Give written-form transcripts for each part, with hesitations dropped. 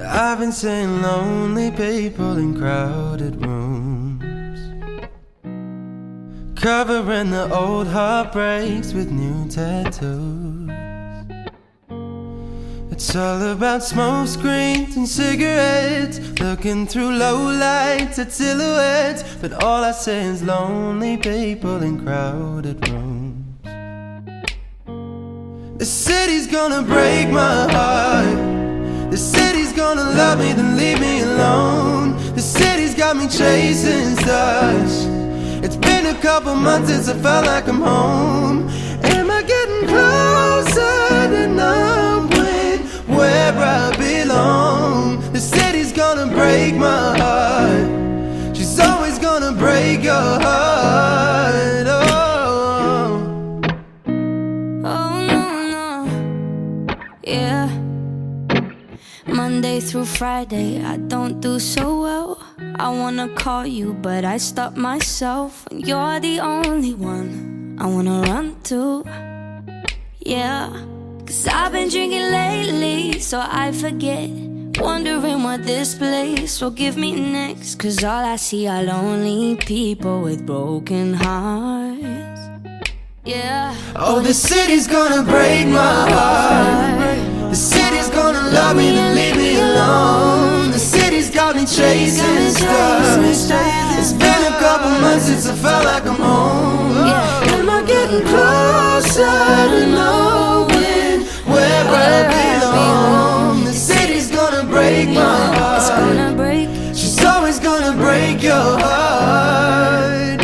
I've been seeing lonely people in crowded rooms, covering the old heartbreaks with new tattoos. It's all about smoke screens and cigarettes, looking through low lights at silhouettes. But all I see is lonely people in crowded rooms. The city's gonna break my heart. The city's gonna love me, then leave me alone. The city's got me chasing stars. It's been a couple months since I felt like I'm home. Am I getting closer to knowing where I belong? The city's gonna break my heart. She's always gonna break your heart. Oh, no, yeah. Monday through Friday, I don't do so well. I wanna call you, but I stop myself. And you're the only one I wanna run to. Yeah, 'cause I've been drinking lately, so I forget. Wondering what this place will give me next. 'Cause all I see are lonely people with broken hearts. Yeah. Oh, the city's gonna break my heart. The city's gonna love me, then leave me alone. The city's got me chasing stars. It's been a couple months since I felt like I'm home. Am I getting closer to knowing where I belong? The city's gonna break my heart. It's gonna break. She's always gonna break your heart.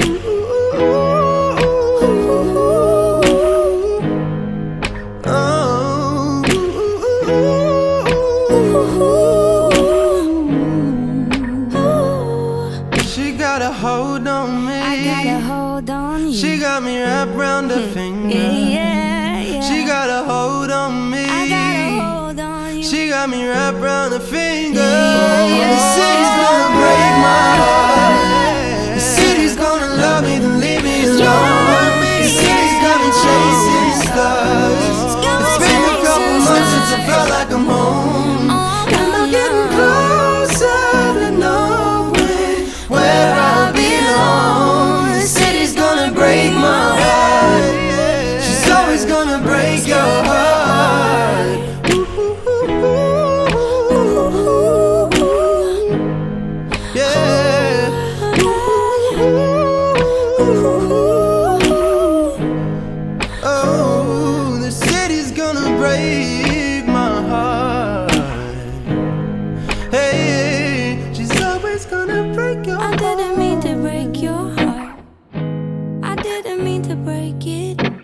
She got a hold on me. I got a hold on you. She got me wrapped round her finger. Yeah. She got a hold on me. I got a hold on you. She got me wrapped round her finger. Yeah. The city's gonna break my heart. The city's gonna love me, then leave me alone. The city's got me chasing stars. It's been a couple months since I felt like I'm home. And I'm getting closer to knowing where I belong. The city's gonna break my heart. She's always gonna break your heart. Yeah. Oh, the city's gonna break my heart. Hey, she's always gonna break your I heart. didn't mean to break your heart. I didn't mean to break it.